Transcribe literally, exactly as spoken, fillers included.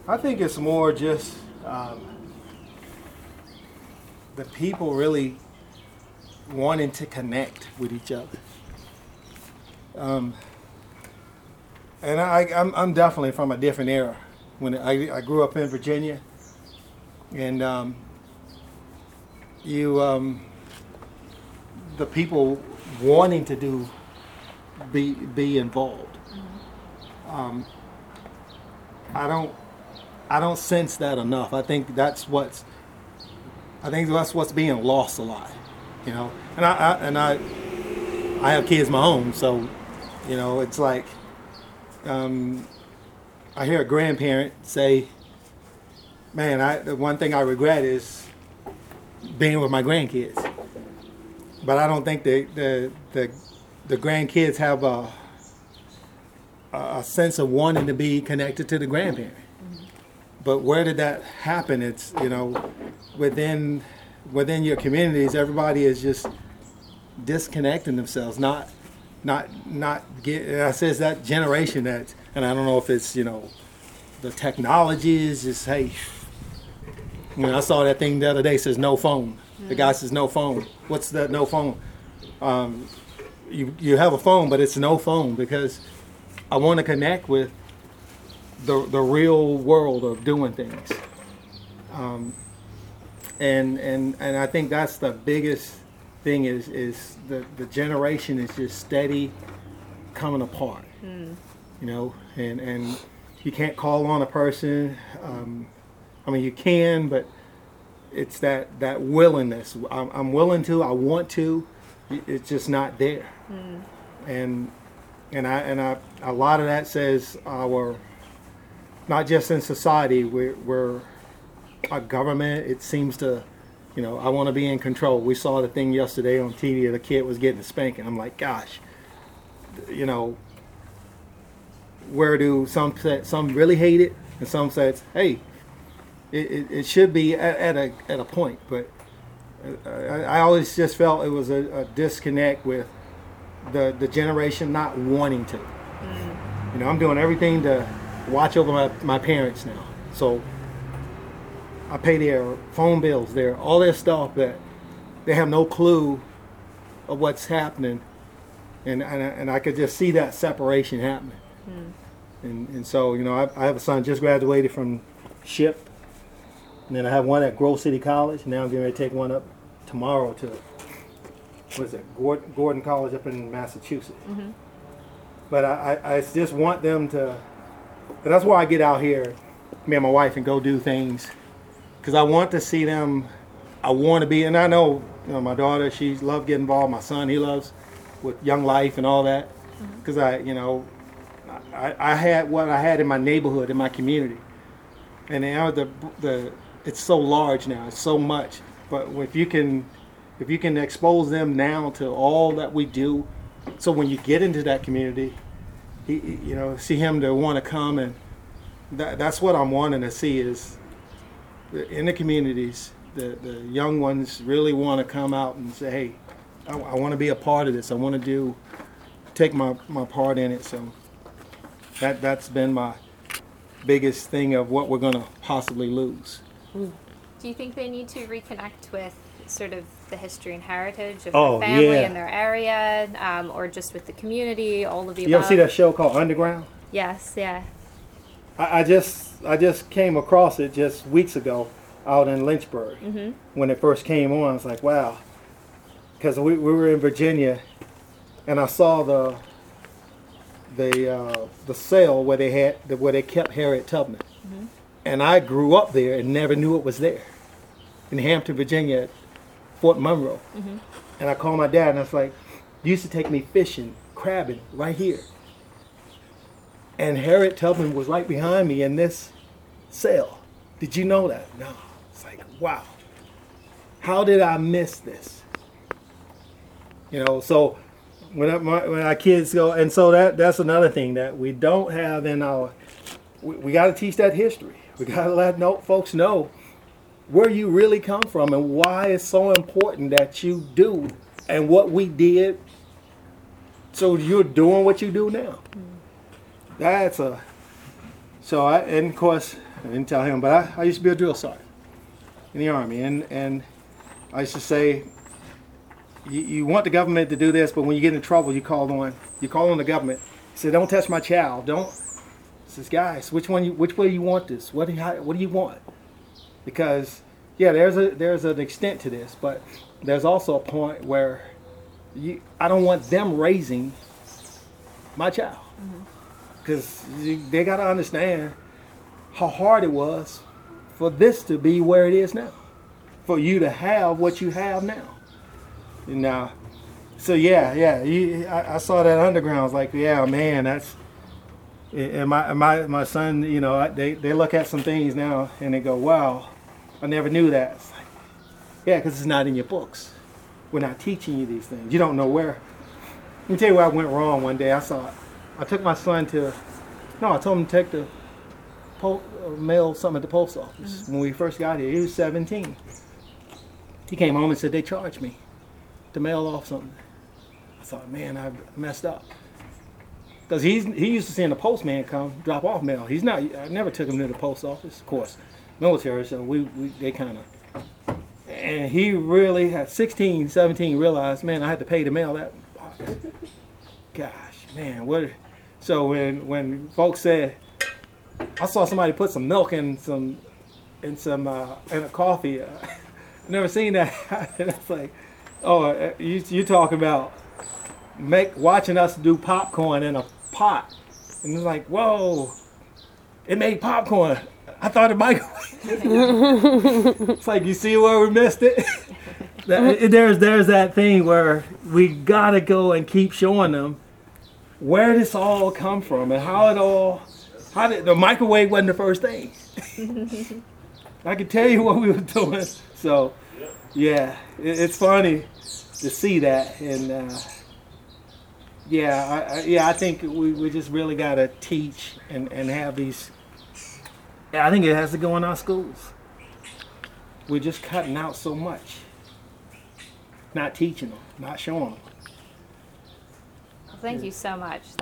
I think it's more just um, the people really wanting to connect with each other. Um, and I, I'm, I'm definitely from a different era. When I, I grew up in Virginia, and um, you, um, the people wanting to do, be be involved. Um, I don't, I don't sense that enough. I think that's what's, I think that's what's being lost a lot, you know. And I, I and I, I have kids of my own, so, you know, it's like, um, I hear a grandparent say, "Man, I the one thing I regret is being with my grandkids." But I don't think the the the, the grandkids have a a sense of wanting to be connected to the grandparent. But where did that happen? It's, you know, within within your communities, everybody is just disconnecting themselves, not not not get. I says that generation that, and I don't know if it's, you know, the technology is just, hey. You know, I saw that thing the other day, says no phone. The guy says no phone. What's that no phone? Um, you you have a phone, but it's no phone because I want to connect with the the real world of doing things. Um, and and and I think that's the biggest thing is is the the generation is just steady coming apart. Mm. You know, and and you can't call on a person. Um, I mean, you can, but it's that, that willingness. I'm, I'm willing to. I want to. It's just not there. Mm. And and I and I a lot of that says our, not just in society. We're, we're our government. It seems to, you know, I want to be in control. We saw the thing yesterday on T V. The kid was getting a spanking. I'm like, gosh, you know. Where do some some really hate it, and some says, hey. It, it, it should be at, at a at a point, but I, I always just felt it was a, a disconnect with the the generation not wanting to. Mm. You know, I'm doing everything to watch over my, my parents now, so I pay their phone bills, their all their stuff that they have no clue of what's happening, and and, and I could just see that separation happening. Mm. And and so, you know, I, I have a son just graduated from S H I P. And then I have one at Grove City College. Now I'm getting ready to take one up tomorrow to, what is it, Gordon, Gordon College up in Massachusetts. Mm-hmm. But I, I, I just want them to, and that's why I get out here, me and my wife, and go do things. Because I want to see them, I want to be, and I know, you know, my daughter, she loves getting involved. My son, he loves with Young Life and all that. Because mm-hmm. I, you know, I, I had what I had in my neighborhood, in my community. And now the, the, it's so large now. It's so much. But if you can, if you can expose them now to all that we do, so when you get into that community, he, you know, see him to want to come, and that, that's what I'm wanting to see is in the communities, the the young ones really want to come out and say, hey, I, I want to be a part of this. I want to do, take my, my part in it. So that that's been my biggest thing of what we're going to possibly lose. Do you think they need to reconnect with sort of the history and heritage of oh, their family yeah. and their area, um, or just with the community, all of the you above? You ever see that show called Underground? Yes, yeah. I, I just I just came across it just weeks ago out in Lynchburg. Mm-hmm. When it first came on. I was like, wow. Because we, we were in Virginia, and I saw the the uh, the cell where they had where they kept Harriet Tubman. Mm-hmm. And I grew up there and never knew it was there. In Hampton, Virginia, at Fort Monroe. Mm-hmm. And I called my dad and I was like, you used to take me fishing, crabbing, right here. And Harriet Tubman was right behind me in this cell. Did you know that? No. It's like, wow. How did I miss this? You know, so when, I, my, when our kids go, and so that that's another thing that we don't have in our, we, we got to teach that history. We got to let know, folks know where you really come from and why it's so important that you do and what we did so you're doing what you do now. Mm. That's a So I, and of course, I didn't tell him, but I, I used to be a drill sergeant in the Army, and, and I used to say, you, you want the government to do this, but when you get in trouble, you call on you call on the government. He said, don't touch my child. Don't. He says, guys, which one? You, which way you want this? What do you, how, what do you want? Because yeah, there's a there's an extent to this, but there's also a point where you, I don't want them raising my child, because they got to understand how hard it was for this to be where it is now, for you to have what you have now. And now, so yeah, yeah, you, I, I saw that underground. I was like, yeah, man, that's. And my my my son, you know, they they look at some things now and they go, wow, I never knew that. It's like, yeah, because it's not in your books. We're not teaching you these things. You don't know where. Let me tell you where I went wrong one day. I saw, I took my son to, no, I told him to take the po- uh, mail something at the post office. Mm-hmm. When we first got here, he was seventeen. He came home and said they charged me to mail off something. I thought, man, I messed up. Because he's he used to seeing the postman come drop off mail. He's not. I never took him to the post office, of course, military. So we, we they kind of. And he really at sixteen, seventeen realized, man, I had to pay to mail that. Gosh, man, what? So when when folks said, I saw somebody put some milk in some in some uh, in a coffee. Uh, never seen that. And it's like, oh, you you talk about make watching us do popcorn in a pot, and it's like, whoa, it made popcorn. I thought it microwave. It's like, you see where we missed it. That, there's there's that thing where we gotta go and keep showing them where this all come from and how it all. How did the microwave wasn't the first thing. I can tell you what we were doing. So, yeah, it, it's funny to see that, and uh, yeah, I, I, yeah, I think we, we just really gotta teach and, and have these. Yeah, I think it has to go in our schools. We're just cutting out so much, not teaching them, not showing them. Well, thank you so much.